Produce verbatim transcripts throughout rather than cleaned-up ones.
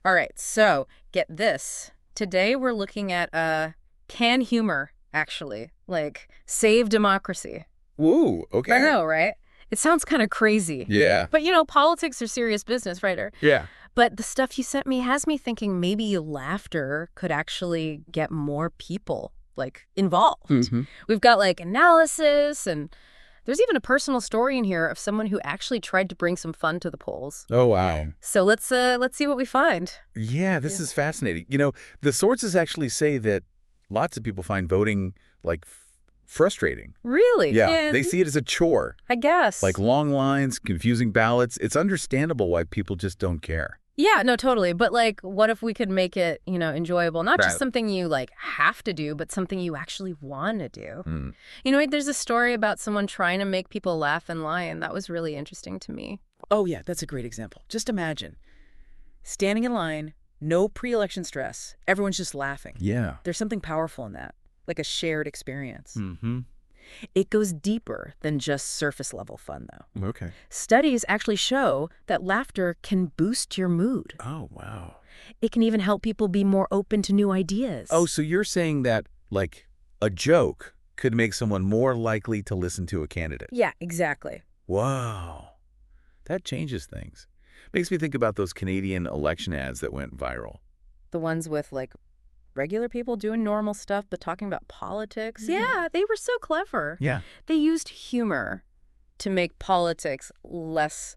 All right, so get this. Today we're looking at uh, can humor actually, like, save democracy? Woo, okay. I know, right? It sounds kind of crazy. Yeah. But, you know, politics are serious business, right? Or- Yeah. But the stuff you sent me has me thinking maybe laughter could actually get more people, like, involved. Mm-hmm. We've got, like, analysis, and there's even a personal story in here of someone who actually tried to bring some fun to the polls. Oh, wow. So let's uh let's see what we find. Yeah, this Yeah. is fascinating. You know, the sources actually say that lots of people find voting, like, f- frustrating. Really? Yeah, they see it as a chore. I guess. Like long lines, confusing ballots. It's understandable why people just don't care. Yeah, no, totally. But, like, what if we could make it, you know, enjoyable? Not Right. just something you, like, have to do, but something you actually want to do. Mm. You know, there's a story about someone trying to make people laugh in line. That was really interesting to me. Oh, yeah, that's a great example. Just imagine standing in line, no pre-election stress. Everyone's just laughing. Yeah. There's something powerful in that, like a shared experience. Mm-hmm. It goes deeper than just surface level fun, though. Okay. Studies actually show that laughter can boost your mood. Oh, wow. It can even help people be more open to new ideas. Oh, so you're saying that, like, a joke could make someone more likely to listen to a candidate? yeah, exactly. Wow. That changes things. Makes me think about those Canadian election ads that went viral. The ones with, like, regular people doing normal stuff but talking about politics. Yeah. Yeah, they were so clever. Yeah. They used humor to make politics less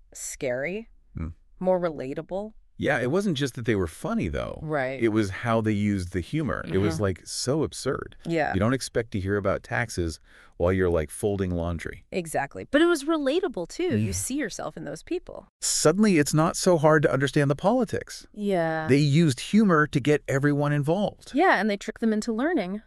scary, Hmm. more relatable. Yeah, it wasn't just that they were funny, though. Right. It was how they used the humor. It was, Mhm. like, so absurd. Yeah, You don't expect to hear about taxes while you're, like, folding laundry. exactly. But it was relatable, too. Yeah. You see yourself in those people. Suddenly, it's not so hard to understand the politics. Yeah. They used humor to get everyone involved. Yeah, and they trick them into learning.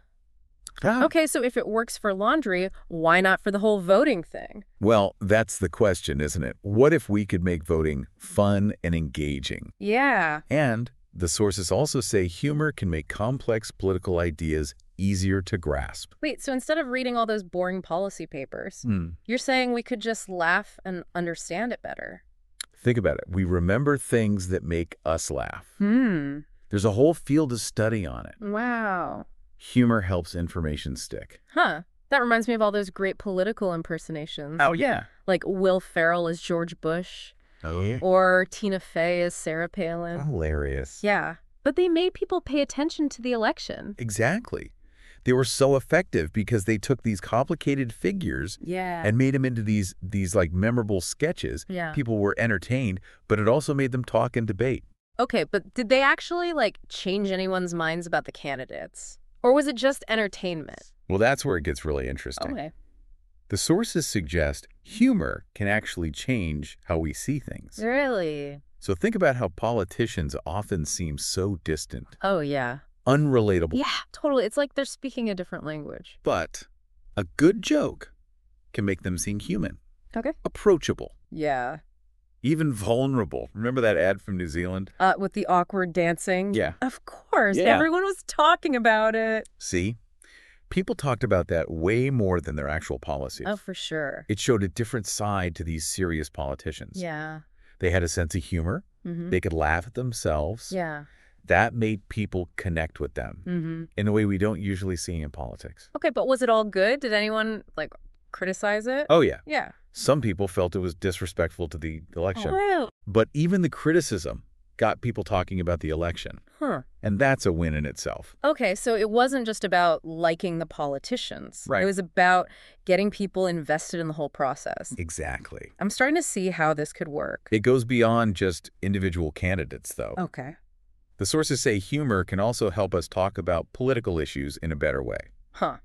Ah. Okay, so if it works for laundry, why not for the whole voting thing? Well, that's the question, isn't it? What if we could make voting fun and engaging? Yeah. And the sources also say humor can make complex political ideas easier to grasp. Wait, so instead of reading all those boring policy papers, Hmm. you're saying we could just laugh and understand it better? Think about it. We remember things that make us laugh. Hmm. There's a whole field of study on it. Wow. Humor helps information stick. Huh. That reminds me of all those great political impersonations. yeah. Like Will Ferrell as George Bush, Oh, yeah. or Tina Fey as Sarah Palin. Hilarious. Yeah. But they made people pay attention to the election. Exactly. They were so effective because they took these complicated figures Yeah. and made them into these, these like memorable sketches. Yeah. People were entertained, but it also made them talk and debate. Okay, but did they actually, like, change anyone's minds about the candidates? Or was it just entertainment? Well, that's where it gets really interesting. Okay. The sources suggest humor can actually change how we see things. Really? So think about how politicians often seem so distant, Oh, yeah. unrelatable. Yeah, totally. It's like they're speaking a different language. But a good joke can make them seem human, Okay. approachable, Yeah. even vulnerable. Remember that ad from New Zealand? Uh, with the awkward dancing? Yeah. Of course. Yeah. Everyone was talking about it. See? People talked about that way more than their actual policies. Oh, for sure. It showed a different side to these serious politicians. Yeah. They had a sense of humor. Mm-hmm. They could laugh at themselves. Yeah. That made people connect with them Mm-hmm. in a way we don't usually see in politics. Okay, but was it all good? Did anyone, like, criticize it? Oh, yeah. Yeah. Some people felt it was disrespectful to the election. Oh. But even the criticism got people talking about the election. Huh. And that's a win in itself. Okay, so it wasn't just about liking the politicians. Right. It was about getting people invested in the whole process. Exactly. I'm starting to see how this could work. It goes beyond just individual candidates, though. Okay. The sources say humor can also help us talk about political issues in a better way. Huh.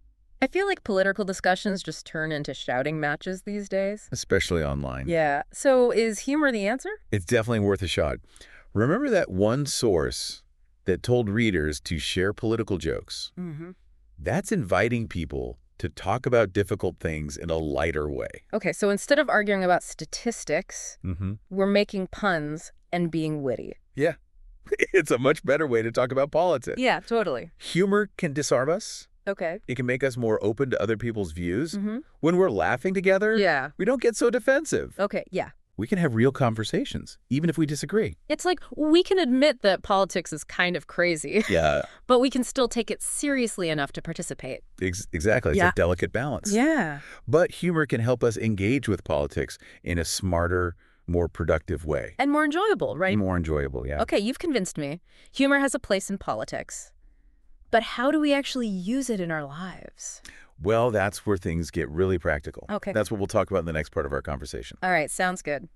I feel like political discussions just turn into shouting matches these days. Especially online. Yeah. So is humor the answer? It's definitely worth a shot. Remember that one source that told readers to share political jokes? Mm-hmm. That's inviting people to talk about difficult things in a lighter way. Okay, so instead of arguing about statistics, Mm-hmm. we're making puns and being witty. Yeah. It's a much better way to talk about politics. Yeah, totally. Humor can disarm us. Okay. It can make us more open to other people's views. Mm-hmm. When we're laughing together, Yeah. we don't get so defensive. Okay, yeah. We can have real conversations, even if we disagree. It's like we can admit that politics is kind of crazy, Yeah, but we can still take it seriously enough to participate. ex exactly. It's Yeah. a delicate balance. Yeah. But humor can help us engage with politics in a smarter, more productive way. And more enjoyable, right? More enjoyable, yeah. Okay, you've convinced me. Humor has a place in politics. But how do we actually use it in our lives? Well, that's where things get really practical. Okay. That's what we'll talk about in the next part of our conversation. All right, sounds good.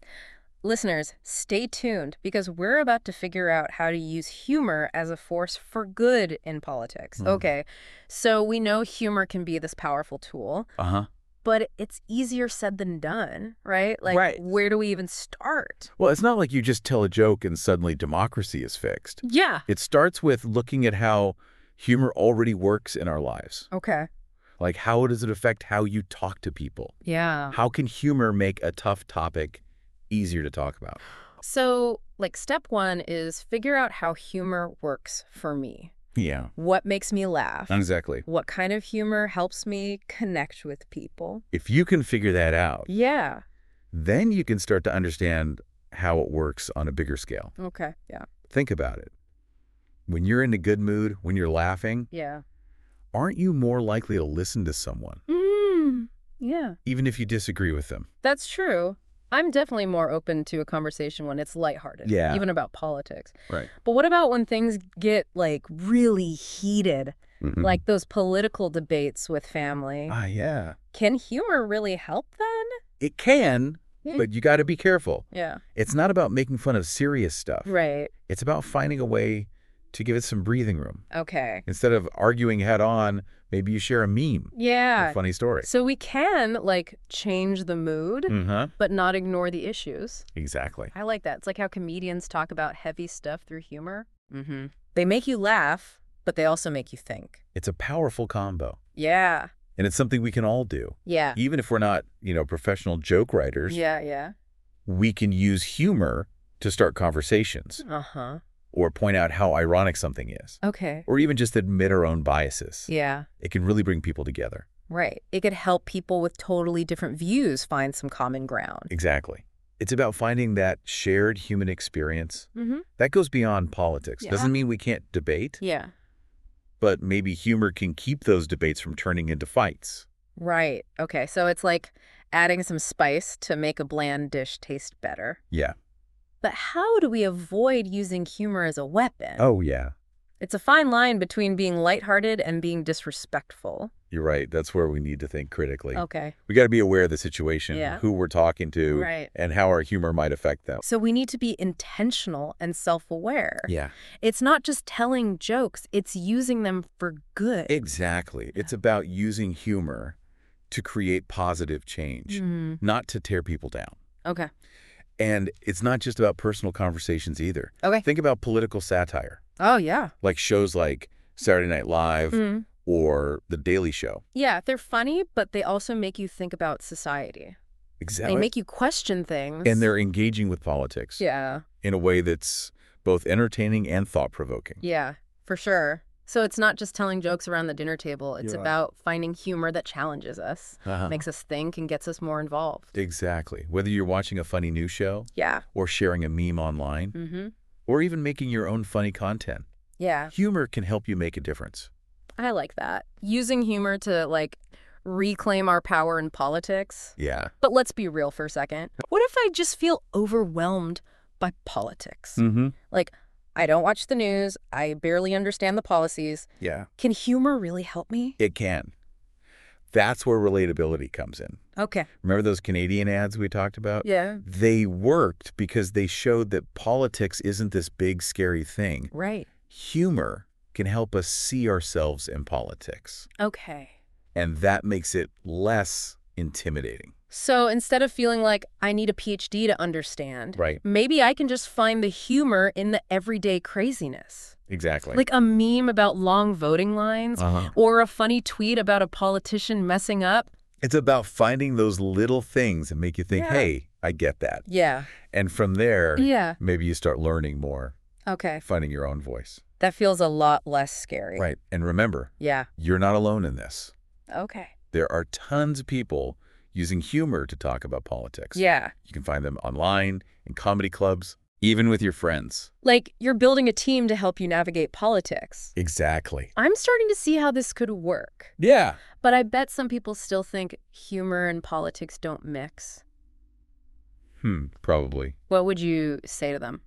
Listeners, stay tuned because we're about to figure out how to use humor as a force for good in politics. Mhm. Okay, so we know humor can be this powerful tool, Uh-huh. but it's easier said than done, right? Like, Right. where do we even start? Well, it's not like you just tell a joke and suddenly democracy is fixed. Yeah. It starts with looking at how humor already works in our lives. Okay. Like, how does it affect how you talk to people? Yeah. How can humor make a tough topic easier to talk about? So, like, step one is figure out how humor works for me. Yeah, What makes me laugh? exactly. What kind of humor helps me connect with people? If you can figure that out, Yeah. then you can start to understand how it works on a bigger scale. Okay. Yeah. Think about it. When you're in a good mood, when you're laughing, Yeah. aren't you more likely to listen to someone, Mm, yeah. even if you disagree with them? That's true. I'm definitely more open to a conversation when it's lighthearted. Yeah. Even about politics. Right. But what about when things get, like, really heated? Like those political debates with family. ah, yeah. Can humor really help then? It can, Hmm. but you got to be careful. Yeah. It's not about making fun of serious stuff. Right. It's about finding a way to give it some breathing room. Okay. Instead of arguing head on, maybe you share a meme, Yeah. a funny story. So we can, like, change the mood, Mm-hmm. but not ignore the issues. Exactly. I like that. It's like how comedians talk about heavy stuff through humor. Mm-hmm. They make you laugh, but they also make you think. It's a powerful combo, Yeah. and it's something we can all do. Yeah. Even if we're not, you know, professional joke writers, Yeah, yeah. we can use humor to start conversations Uh-huh. or point out how ironic something is, Okay. or even just admit our own biases. Yeah. It can really bring people together. Right. It could help people with totally different views find some common ground. Exactly. It's about finding that shared human experience. Mm-hmm. That goes beyond politics. Yeah. Doesn't mean we can't debate, Yeah. but maybe humor can keep those debates from turning into fights. Right. Okay. So it's like adding some spice to make a bland dish taste better. Yeah. But how do we avoid using humor as a weapon? Oh, yeah. It's a fine line between being lighthearted and being disrespectful. You're right. That's where we need to think critically. Okay. We got to be aware of the situation, Yeah. who we're talking to, Right. and how our humor might affect them. So we need to be intentional and self-aware. Yeah, It's not just telling jokes, it's using them for good. exactly. It's about using humor to create positive change, Mhm. not to tear people down. Okay. And it's not just about personal conversations either. Okay. Think about political satire, Oh, yeah. like shows like Saturday Night Live Mhm. or The Daily Show. Yeah, they're funny, but they also make you think about society. Exactly. They make you question things. And they're engaging with politics Yeah. in a way that's both entertaining and thought-provoking. Yeah, for sure. So it's not just telling jokes around the dinner table. It's You're right. about finding humor that challenges us, Uh-huh. makes us think, and gets us more involved. Exactly. Whether you're watching a funny news show Yeah. or sharing a meme online Mm-hmm. or even making your own funny content, Yeah, humor can help you make a difference. I like that. Using humor to, like, reclaim our power in politics. Yeah. But let's be real for a second. What if I just feel overwhelmed by politics? Mm-hmm. Like, I don't watch the news. I barely understand the policies. Yeah. Can humor really help me? It can. That's where relatability comes in. Okay. Remember those Canadian ads we talked about? Yeah. They worked because they showed that politics isn't this big, scary thing. Right. Humor can help us see ourselves in politics, Okay. and that makes it less intimidating. So instead of feeling like I need a P H D to understand, Right. maybe I can just find the humor in the everyday craziness. Exactly. Like a meme about long voting lines uh-huh. or a funny tweet about a politician messing up. It's about finding those little things that make you think, Yeah. hey, I get that. Yeah. And from there, Yeah. maybe you start learning more, Okay. finding your own voice. That feels a lot less scary. Right. And remember, Yeah. you're not alone in this. Okay. There are tons of people using humor to talk about politics. Yeah. You can find them online, in comedy clubs, even with your friends. Like, you're building a team to help you navigate politics. Exactly. I'm starting to see how this could work. Yeah. But I bet some people still think humor and politics don't mix. Hmm, probably. What would you say to them?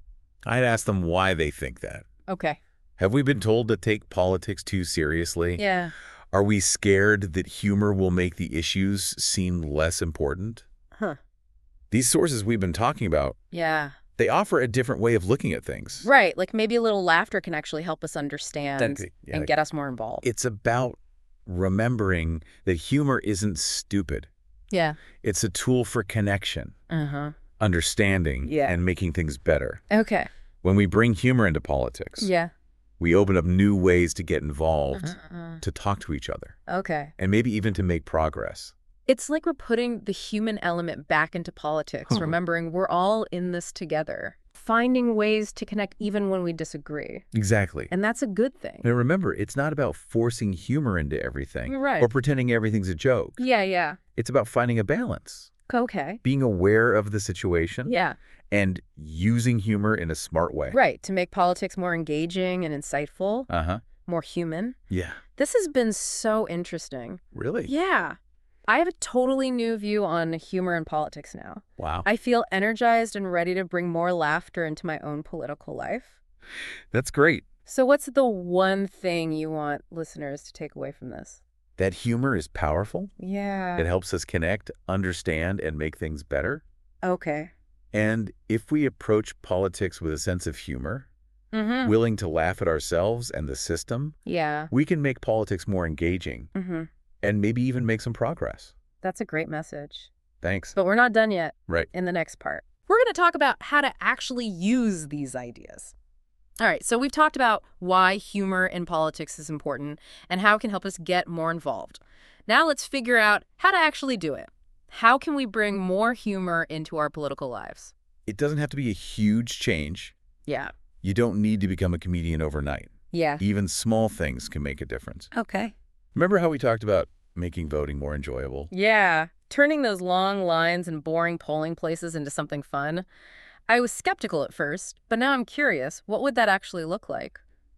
I'd ask them why they think that. Okay. Have we been told to take politics too seriously? Yeah. Are we scared that humor will make the issues seem less important? Huh. These sources we've been talking about, Yeah. they offer a different way of looking at things. Right. Like maybe a little laughter can actually help us understand That- yeah, and get us more involved. It's about remembering that humor isn't stupid. Yeah. It's a tool for connection, Uh-huh. understanding, Yeah. and making things better. Okay. When we bring humor into politics, Yeah. we open up new ways to get involved, Uh-uh. to talk to each other, Okay. and maybe even to make progress. It's like we're putting the human element back into politics, remembering we're all in this together, finding ways to connect even when we disagree. Exactly. And that's a good thing. Now remember, it's not about forcing humor into everything Right. or pretending everything's a joke. Yeah, yeah. It's about finding a balance, Okay. being aware of the situation, Yeah. and using humor in a smart way. Right. To make politics more engaging and insightful, Uh-huh. more human. Yeah. This has been so interesting. Really? Yeah. I have a totally new view on humor and politics now. Wow. I feel energized and ready to bring more laughter into my own political life. That's great. So what's the one thing you want listeners to take away from this? That humor is powerful. Yeah. It helps us connect, understand, and make things better. Okay. And if we approach politics with a sense of humor, Mm-hmm. willing to laugh at ourselves and the system, Yeah. we can make politics more engaging Mm-hmm. and maybe even make some progress. That's a great message. Thanks. But we're not done yet. Right. In the next part, we're going to talk about how to actually use these ideas. All right, so we've talked about why humor in politics is important and how it can help us get more involved. Now let's figure out how to actually do it. How can we bring more humor into our political lives? It doesn't have to be a huge change. Yeah. You don't need to become a comedian overnight. Yeah. Even small things can make a difference. Okay. Remember how we talked about making voting more enjoyable? Yeah. Turning those long lines and boring polling places into something fun. I was skeptical at first, but now I'm curious. What would that actually look like?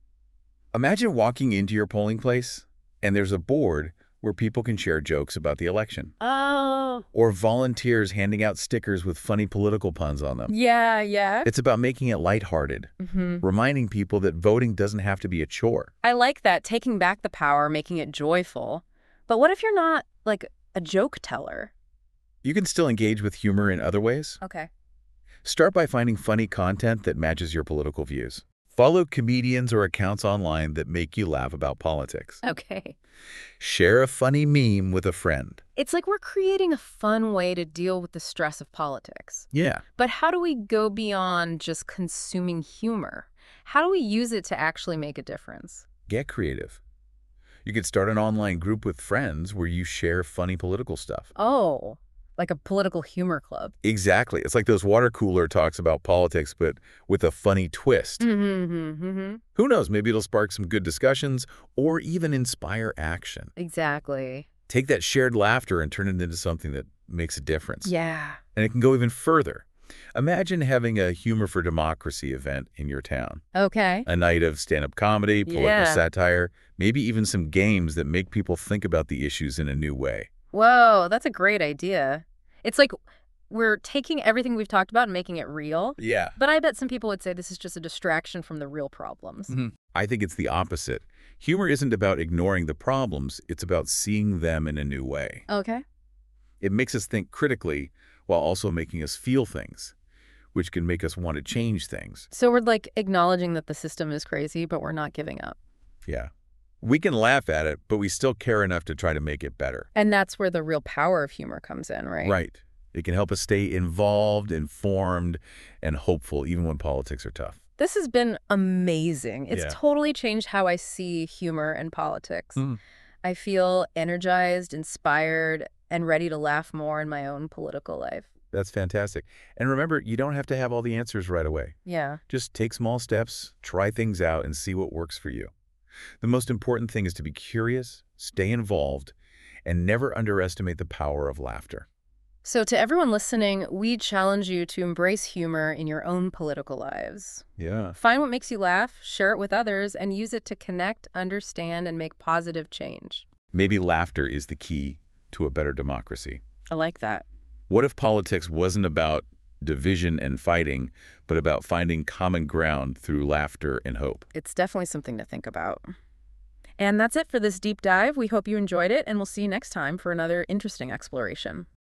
Imagine walking into your polling place and there's a board where people can share jokes about the election. Oh. Or volunteers handing out stickers with funny political puns on them. Yeah, yeah. It's about making it lighthearted, Mm-hmm. reminding people that voting doesn't have to be a chore. I like that, taking back the power, making it joyful. But what if you're not, like, a joke teller? You can still engage with humor in other ways. Okay. Start by finding funny content that matches your political views. Follow comedians or accounts online that make you laugh about politics. Okay. Share a funny meme with a friend. It's like we're creating a fun way to deal with the stress of politics. Yeah. But how do we go beyond just consuming humor? How do we use it to actually make a difference? Get creative. You could start an online group with friends where you share funny political stuff. Oh, like a political humor club. Exactly. It's like those water cooler talks about politics, but with a funny twist. Mm-hmm, mm-hmm. Who knows? Maybe it'll spark some good discussions or even inspire action. Exactly. Take that shared laughter and turn it into something that makes a difference. Yeah. And it can go even further. Imagine having a Humor for Democracy event in your town. Okay. A night of stand-up comedy, political Yeah. satire, maybe even some games that make people think about the issues in a new way. Whoa, that's a great idea. It's like we're taking everything we've talked about and making it real. Yeah. But I bet some people would say this is just a distraction from the real problems. I think it's the opposite. Humor isn't about ignoring the problems, it's about seeing them in a new way. Okay. It makes us think critically while also making us feel things, which can make us want to change things. So we're like acknowledging that the system is crazy, but we're not giving up. Yeah. We can laugh at it, but we still care enough to try to make it better. And that's where the real power of humor comes in, right? Right. It can help us stay involved, informed, and hopeful even when politics are tough. This has been amazing. It's Yeah. totally changed how I see humor and politics. Mm. I feel energized, inspired, and ready to laugh more in my own political life. That's fantastic. And remember, you don't have to have all the answers right away. Yeah. Just take small steps, try things out, and see what works for you. The most important thing is to be curious, stay involved, and never underestimate the power of laughter. So to everyone listening, we challenge you to embrace humor in your own political lives. Yeah. Find what makes you laugh, share it with others, and use it to connect, understand, and make positive change. Maybe laughter is the key to a better democracy. I like that. What if politics wasn't about division and fighting, but about finding common ground through laughter and hope? It's definitely something to think about. And that's it for this deep dive. We hope you enjoyed it, and we'll see you next time for another interesting exploration.